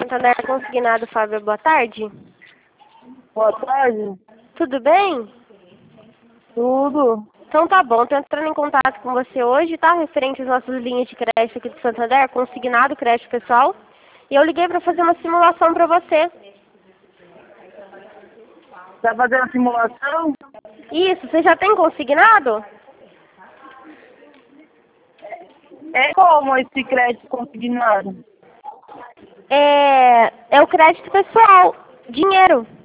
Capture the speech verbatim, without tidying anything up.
Santander Consignado, Fábio, boa tarde. Boa tarde. Tudo bem? Tudo. Então tá bom, tô entrando em contato com você hoje, tá? Referente às nossas linhas de crédito aqui do Santander, consignado, crédito pessoal. E eu liguei pra fazer uma simulação pra você. Tá fazendo a simulação? Isso, você já tem consignado? É como esse crédito consignado? É, é o crédito pessoal, dinheiro.